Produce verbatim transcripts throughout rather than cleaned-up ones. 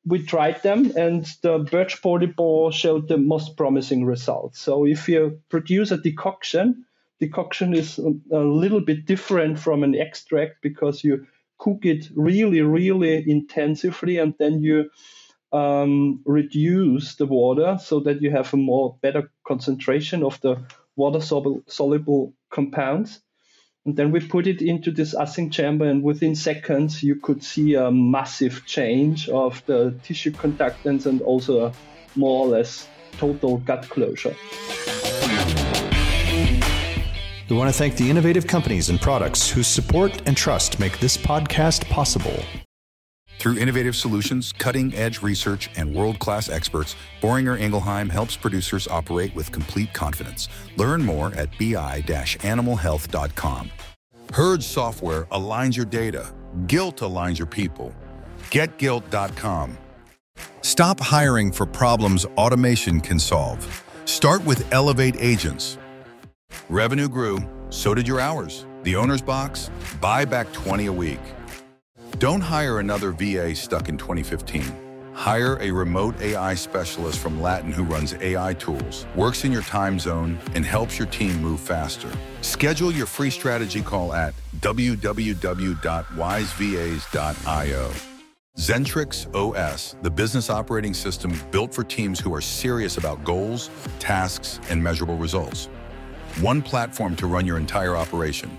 we tried them, and the birch polypore showed the most promising results. So if you produce a decoction, decoction is a little bit different from an extract because you cook it really, really intensively, and then you um, reduce the water so that you have a more better concentration of the water soluble compounds. And then we put it into this assaying chamber, and within seconds, you could see a massive change of the tissue conductance and also a more or less total gut closure. We want to thank the innovative companies and products whose support and trust make this podcast possible. Through innovative solutions, cutting-edge research, and world-class experts, Boehringer Ingelheim helps producers operate with complete confidence. Learn more at b i dash animal health dot com. Herd software aligns your data. Gilt aligns your people. get gilt dot com. Stop hiring for problems automation can solve. Start with Elevate Agents. Revenue grew, so did your hours. The owner's box, buy back twenty a week. Don't hire another V A stuck in twenty fifteen. Hire a remote A I specialist from Latin who runs A I tools, works in your time zone, and helps your team move faster. Schedule your free strategy call at w w w dot wise v a s dot i o. Zentrix O S, the business operating system built for teams who are serious about goals, tasks, and measurable results. One platform to run your entire operation.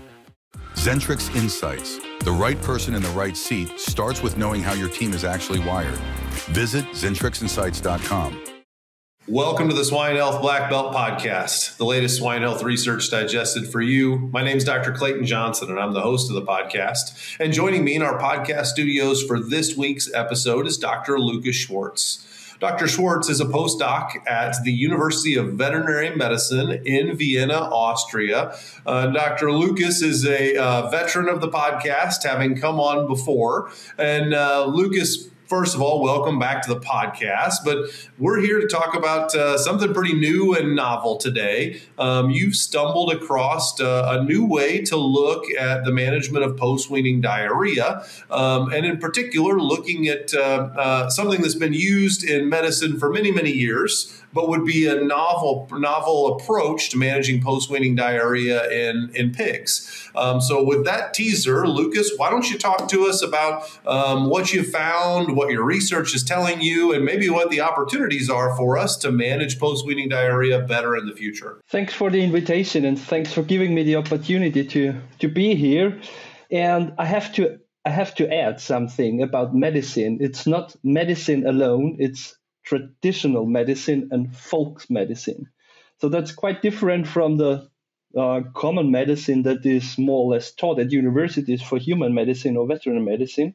Zentrix Insights. The right person in the right seat starts with knowing how your team is actually wired. Visit zentrix insights dot com. Welcome to the Swine Health Black Belt Podcast, the latest swine health research digested for you. My name is Doctor Clayton Johnson, and I'm the host of the podcast. And joining me in our podcast studios for this week's episode is Doctor Lucas Schwartz. Doctor Schwartz is a postdoc at the University of Veterinary Medicine in Vienna, Austria. Uh, Doctor Lucas is a uh, veteran of the podcast, having come on before. And uh, Lucas, first of all, welcome back to the podcast. But we're here to talk about uh, something pretty new and novel today. Um, you've stumbled across uh, a new way to look at the management of post-weaning diarrhea, um, and in particular, looking at uh, uh, something that's been used in medicine for many, many years, but would be a novel, novel approach to managing post-weaning diarrhea in, in pigs. Um, so with that teaser, Lucas, why don't you talk to us about um, what you found, what your research is telling you, and maybe what the opportunities are for us to manage post-weaning diarrhea better in the future. Thanks for the invitation, and thanks for giving me the opportunity to, to be here. And I have to I have to add something about medicine. It's not medicine alone, it's traditional medicine and folk medicine. So that's quite different from the uh, common medicine that is more or less taught at universities for human medicine or veterinary medicine.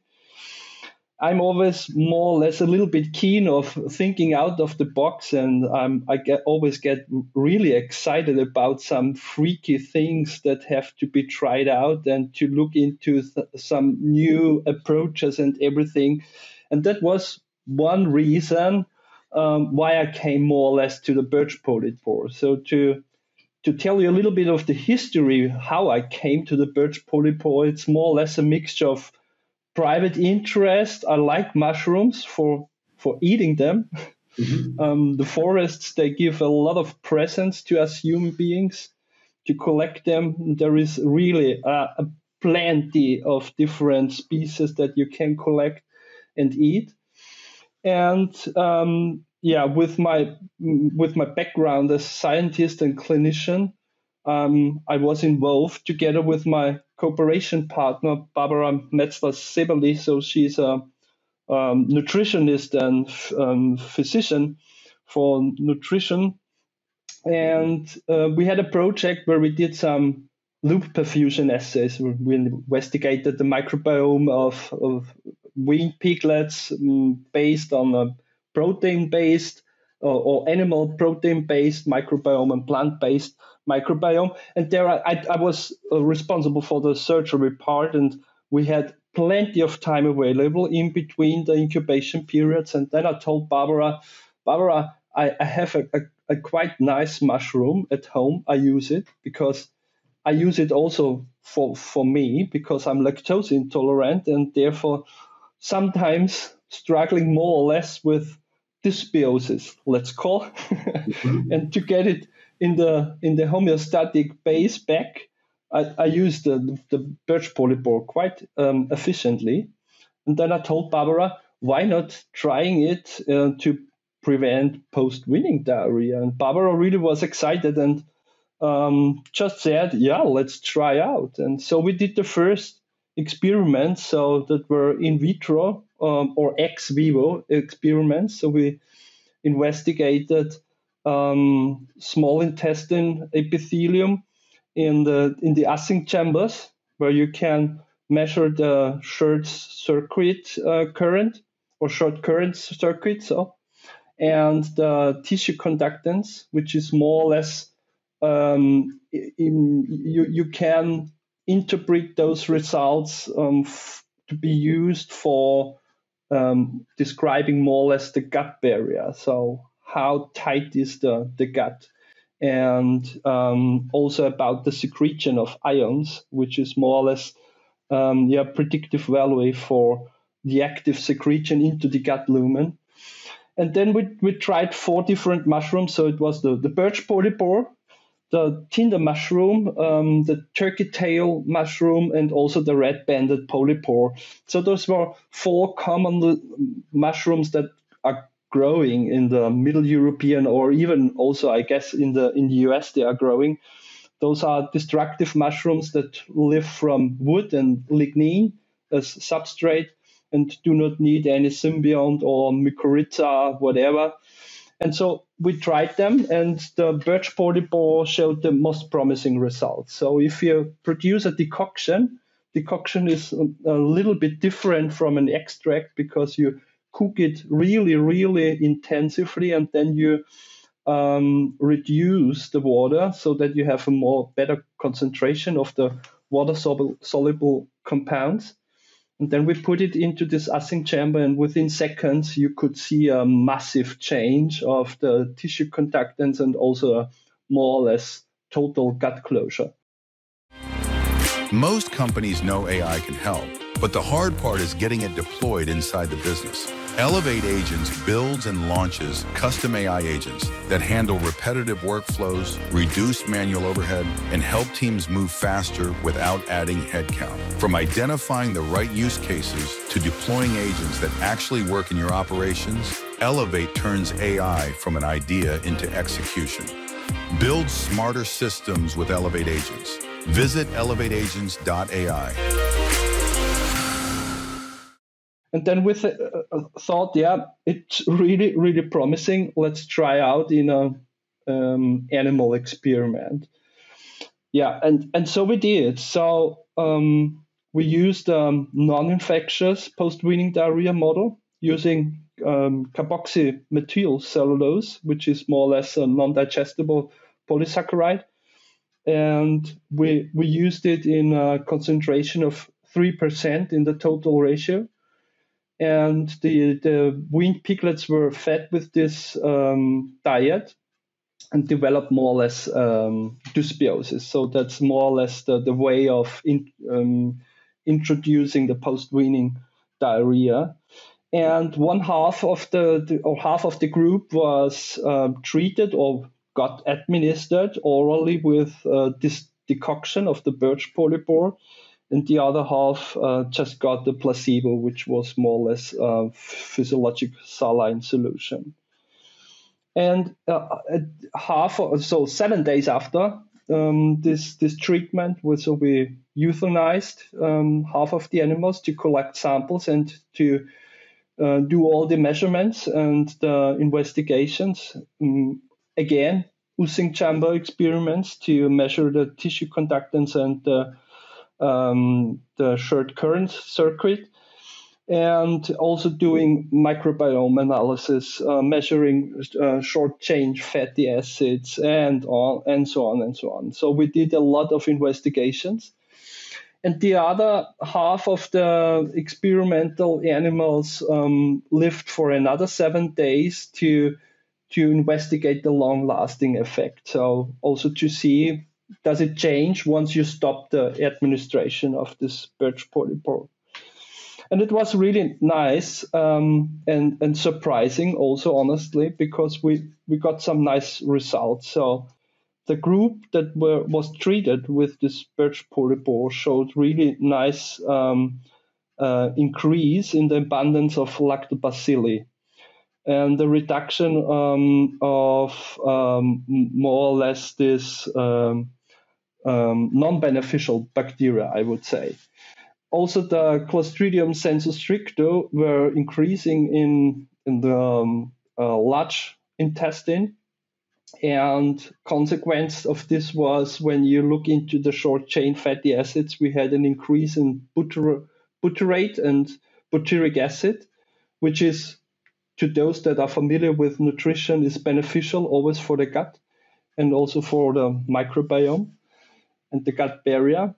I'm always more or less a little bit keen of thinking out of the box, and um, I get, always get really excited about some freaky things that have to be tried out and to look into th- some new approaches and everything. And that was one reason um, why I came more or less to the birch polypore. So to to tell you a little bit of the history, how I came to the birch polypore, it's more or less a mixture of private interest. I like mushrooms for for eating them. Mm-hmm. Um, the forests, they give a lot of presents to us human beings to collect them. There is really uh, a plenty of different species that you can collect and eat. And um, yeah, with my with my background as scientist and clinician, um, I was involved together with my cooperation partner, Barbara Metzler-Seberli. So she's a um, nutritionist and um, physician for nutrition. And uh, we had a project where we did some loop perfusion assays. We investigated the microbiome of, of weaned piglets um, based on a protein-based or, or animal protein-based microbiome and plant-based microbiome. And there I, I, I was uh, responsible for the surgery part, and we had plenty of time available in between the incubation periods. And then I told Barbara, Barbara, I, I have a, a, a quite nice mushroom at home. I use it because I use it also for, for me because I'm lactose intolerant, and therefore sometimes struggling more or less with dysbiosis, let's call, mm-hmm. and to get it in the in the homeostatic base back, I, I used the, the birch polypore quite um, efficiently. And then I told Barbara, why not trying it uh, to prevent post-weaning diarrhea? And Barbara really was excited and um, just said, yeah, let's try out. And so we did the first experiments, so that were in vitro um, or ex vivo experiments. So we investigated um, small intestine epithelium in the in the Assing chambers, where you can measure the short circuit uh, current or short current circuit, so and the tissue conductance, which is more or less um, in, you you can interpret those results um, f- to be used for um, describing more or less the gut barrier. So how tight is the, the gut? And um, also about the secretion of ions, which is more or less um, yeah, predictive value for the active secretion into the gut lumen. And then we, we tried four different mushrooms. So it was the, the birch polypore, the tinder mushroom, um, the turkey tail mushroom, and also the red-banded polypore. So those were four common mushrooms that are growing in the Middle European, or even also, I guess, in the in the U S they are growing. Those are destructive mushrooms that live from wood and lignin as substrate and do not need any symbiont or mycorrhiza, whatever. And so we tried them, and the birch polypore showed the most promising results. So if you produce a decoction, decoction is a little bit different from an extract because you cook it really, really intensively, and then you um, reduce the water so that you have a more better concentration of the water-soluble compounds. And then we put it into this Assing chamber, and within seconds, you could see a massive change of the tissue conductance and also a more or less total gut closure. Most companies know A I can help, but the hard part is getting it deployed inside the business. Elevate Agents builds and launches custom A I agents that handle repetitive workflows, reduce manual overhead, and help teams move faster without adding headcount. From identifying the right use cases to deploying agents that actually work in your operations, Elevate turns A I from an idea into execution. Build smarter systems with Elevate Agents. Visit elevate agents dot A I. And then with a, a thought, yeah, it's really, really promising. Let's try out in a um, animal experiment. Yeah, and, and so we did. So um, we used a um, non-infectious post-weaning diarrhea model using um, carboxymethyl cellulose, which is more or less a non-digestible polysaccharide. And we we used it in a concentration of three percent in the total ratio. And the, the weaned piglets were fed with this um, diet and developed more or less um, dysbiosis. So that's more or less the, the way of in, um, introducing the post-weaning diarrhea. And one half of the, the or half of the group was uh, treated or got administered orally with uh, this decoction of the birch polypore, and the other half uh, just got the placebo, which was more or less uh, physiologic saline solution. And uh, half, so seven days after um, this this treatment, so we euthanized um, half of the animals to collect samples and to uh, do all the measurements and the investigations. Um, Again, Assing chamber experiments to measure the tissue conductance and the, um, the short current circuit, and also doing microbiome analysis, uh, measuring uh, short chain fatty acids, and on and so on and so on. So we did a lot of investigations. And the other half of the experimental animals um, lived for another seven days to to investigate the long-lasting effect. So also to see, does it change once you stop the administration of this birch polypore? And it was really nice um, and, and surprising also, honestly, because we, we got some nice results. So the group that were, was treated with this birch polypore showed really nice um, uh, increase in the abundance of lactobacilli. And the reduction um, of um, more or less this um, um, non-beneficial bacteria, I would say. Also, the Clostridium sensu stricto were increasing in, in the um, uh, large intestine. And consequence of this was when you look into the short-chain fatty acids, we had an increase in butyr- butyrate and butyric acid, which is, to those that are familiar with nutrition, is beneficial always for the gut and also for the microbiome and the gut barrier.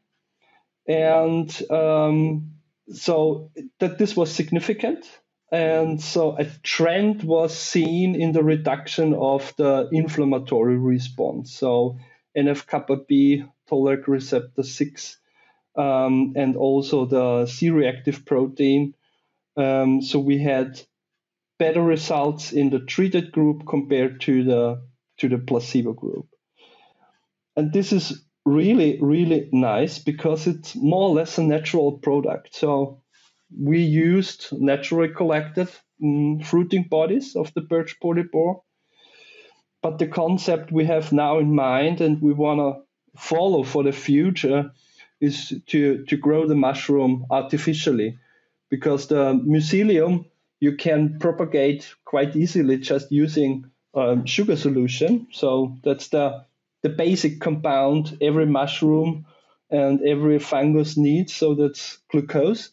And um, so that this was significant. And so a trend was seen in the reduction of the inflammatory response. So N F kappa B, toll-like receptor six, um, and also the C-reactive protein. Um, so we had better results in the treated group compared to the to the placebo group. And this is really, really nice because it's more or less a natural product. So we used naturally collected um, fruiting bodies of the birch polypore. But the concept we have now in mind and we want to follow for the future is to, to grow the mushroom artificially, because the mycelium you can propagate quite easily just using um, sugar solution. So that's the, the basic compound every mushroom and every fungus needs. So that's glucose.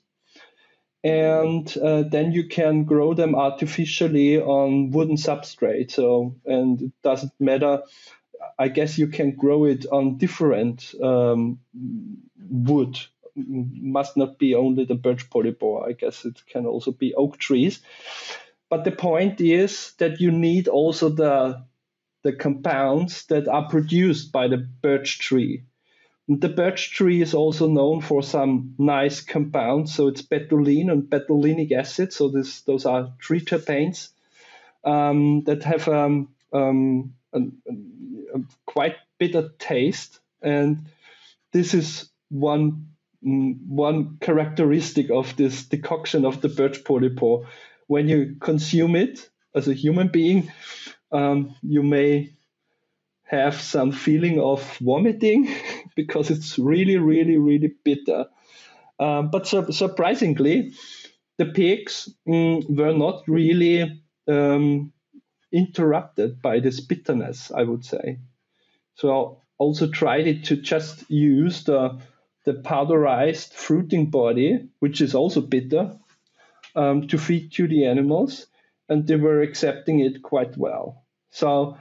And uh, then you can grow them artificially on wooden substrate. So, and it doesn't matter. I guess you can grow it on different um, wood. Must not be only the birch polypore. I guess it can also be oak trees. But the point is that you need also the the compounds that are produced by the birch tree. The birch tree is also known for some nice compounds. So it's betulene and betulinic acid. So this, those are tree terpenes um, that have um, um, a, a quite bitter taste. And this is one, one characteristic of this decoction of the birch polypore. When you consume it as a human being, um, you may have some feeling of vomiting because it's really, really, really bitter. Um, but su- surprisingly, the pigs mm, were not really um, interrupted by this bitterness, I would say. So I also tried it to just use the, the powderized fruiting body, which is also bitter, um, to feed to the animals, and they were accepting it quite well. So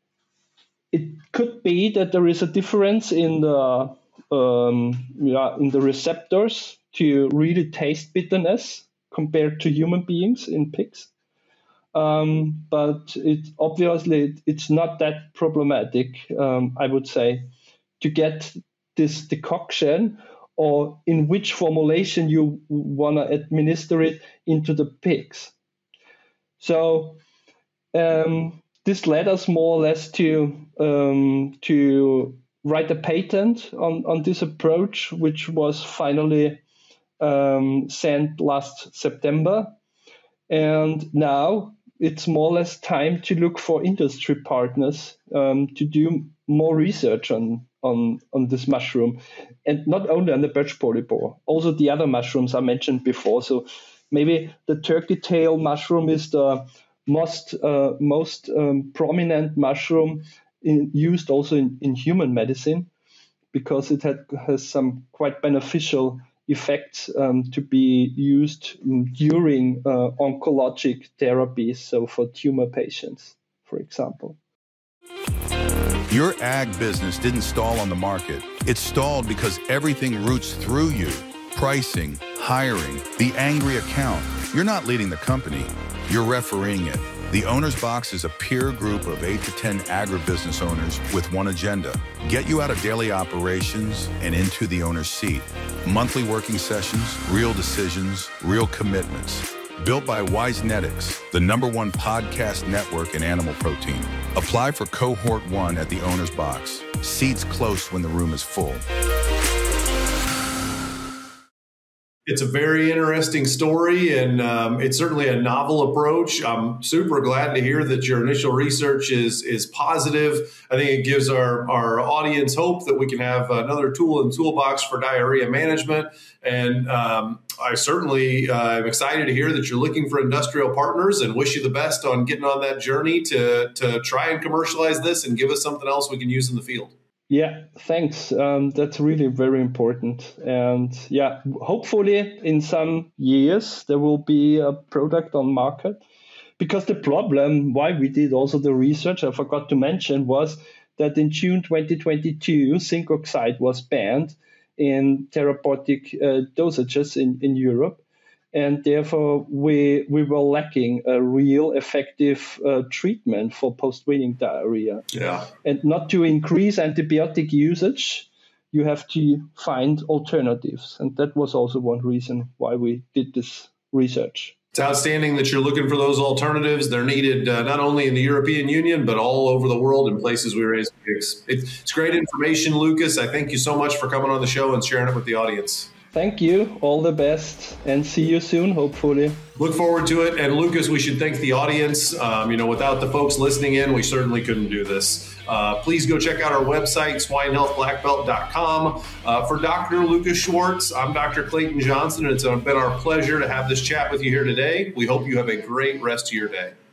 it could be that there is a difference in the um, yeah, in the receptors to really taste bitterness compared to human beings in pigs. Um, but it obviously it's not that problematic, um, I would say, to get this decoction or in which formulation you want to administer it into the pigs. So um, this led us more or less to um, to write a patent on, on this approach, which was finally um, sent last September. And now it's more or less time to look for industry partners um, to do more research on, on, on this mushroom. And not only on the birch polypore, also the other mushrooms I mentioned before. So maybe the turkey tail mushroom is the most uh, most um, prominent mushroom in, used also in, in human medicine, because it had, has some quite beneficial effects um, to be used during uh, oncologic therapies, so for tumor patients, for example. Your ag business didn't stall on the market. It stalled because everything roots through you. pricing, hiring, the angry account. You're not leading the company, you're refereeing it. The Owner's Box is a peer group of eight to ten agribusiness owners with one agenda: get you out of daily operations and into the owner's seat. Monthly working sessions, real decisions, real commitments. Built by Wisenetics, the number one podcast network in animal protein. Apply for Cohort one at the Owner's Box. Seats close when the room is full. It's a very interesting story, and um, it's certainly a novel approach. I'm super glad to hear that your initial research is is positive. I think it gives our, our audience hope that we can have another tool in the toolbox for diarrhea management. And um, I certainly uh, am excited to hear that you're looking for industrial partners, and wish you the best on getting on that journey to, to try and commercialize this and give us something else we can use in the field. Yeah, thanks. Um, that's really very important. And yeah, hopefully in some years there will be a product on market. Because the problem why we did also the research, I forgot to mention, was that in June twenty twenty-two, zinc oxide was banned in therapeutic uh, dosages in, in Europe. And therefore, we we were lacking a real effective uh, treatment for post-weaning diarrhea. Yeah. And not to increase antibiotic usage, you have to find alternatives. And that was also one reason why we did this research. It's outstanding that you're looking for those alternatives. They're needed uh, not only in the European Union, but all over the world in places we raise pigs. It's great information, Lucas. I thank you so much for coming on the show and sharing it with the audience. Thank you. All the best, and see you soon, hopefully. Look forward to it. And Lucas, we should thank the audience. Um, you know, without the folks listening in, we certainly couldn't do this. Uh, please go check out our website, swine health black belt dot com. Uh, for Doctor Lucas Schwartz, I'm Doctor Clayton Johnson, and it's been our pleasure to have this chat with you here today. We hope you have a great rest of your day.